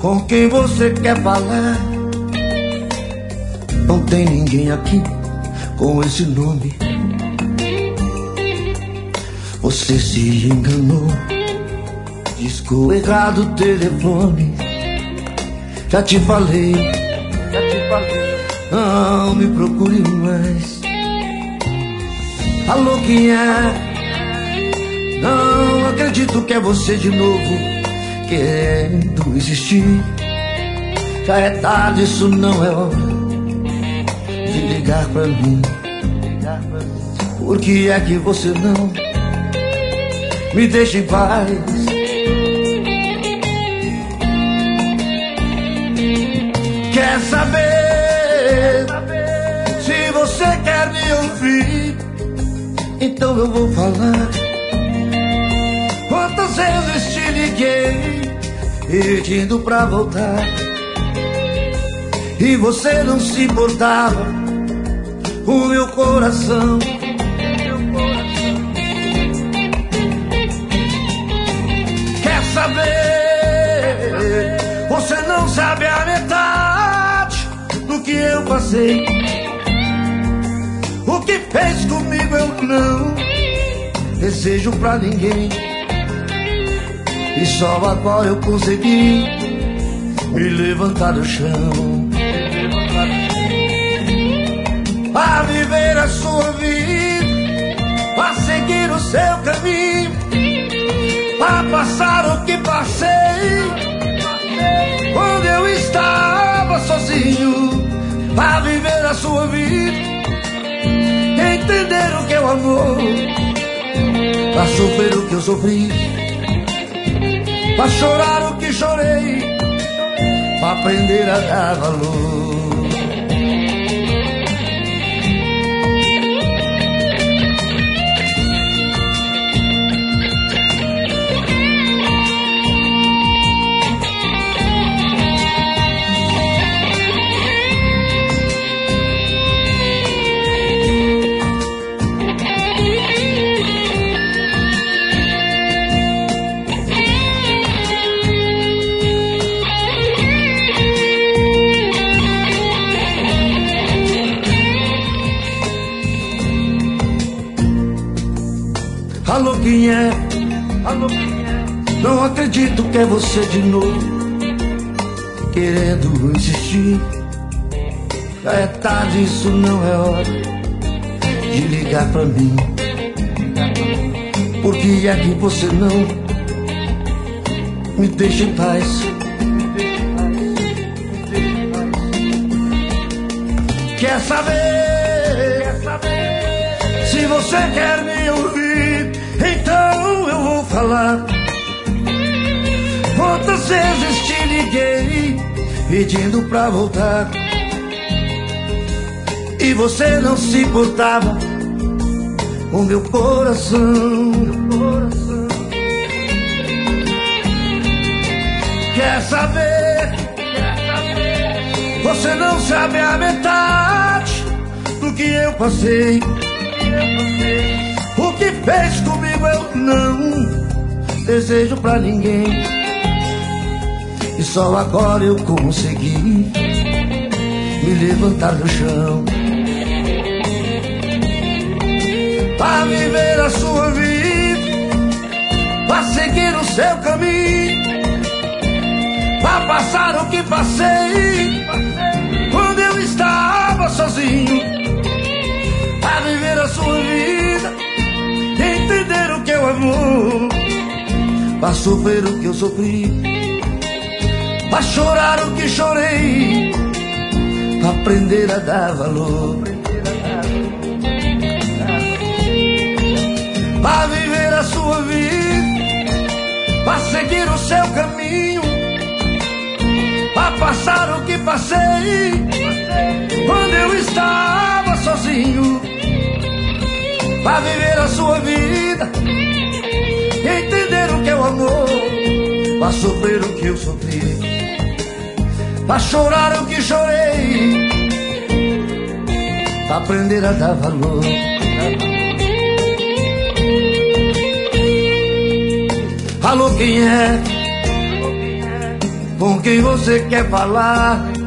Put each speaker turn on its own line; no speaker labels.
com quem você quer falar. Não tem ninguém aqui com esse nome. Você se enganou, discou errado o telefone. Já te falei, não me procure mais. Alô, quem é? Não acredito que é você de novo, querendo existir. Já é tarde, isso não é hora de ligar pra mim. Por que é que você não me deixa em paz? Quer saber? Se você quer me ouvir, então eu vou falar. Quantas vezes te liguei pedindo pra voltar e você não se importava. O meu coração quer saber? Você não sabe a metade do que eu passei. O que fez comigo eu não desejo pra ninguém. E só agora eu consegui me levantar do chão, a viver a sua vida, a seguir o seu caminho, a passar o que passei quando eu estava sozinho, a viver a sua vida, entender o que é o amor, a sofrer o que eu sofri, pra chorar o que chorei, pra aprender a dar valor. Alô, quem é? Alô, quem é? Não acredito que é você de novo, querendo insistir. Já é tarde, isso não é hora de ligar pra mim. Por que é que você não me deixa em paz? Quer saber? Se você quer me ouvir, então eu vou falar. Quantas vezes te liguei pedindo pra voltar e você não se importava. O meu coração quer saber? Você não sabe a metade do que eu passei. O que fez comigo eu não desejo pra ninguém. E só agora eu consegui me levantar do chão, pra viver a sua vida, pra seguir o seu caminho, pra passar o que passei quando eu estava sozinho, pra viver a sua vida, entender o que é o amor, pra sofrer o que eu sofri, pra chorar o que chorei, pra aprender a dar valor, pra viver a sua vida, pra seguir o seu caminho, pra passar o que passei quando eu estava sozinho, pra viver a sua vida, entender o que é o amor, pra sofrer o que eu sofri, pra chorar o que chorei, pra aprender a dar valor. Alô, quem é? Com com quem você quer falar.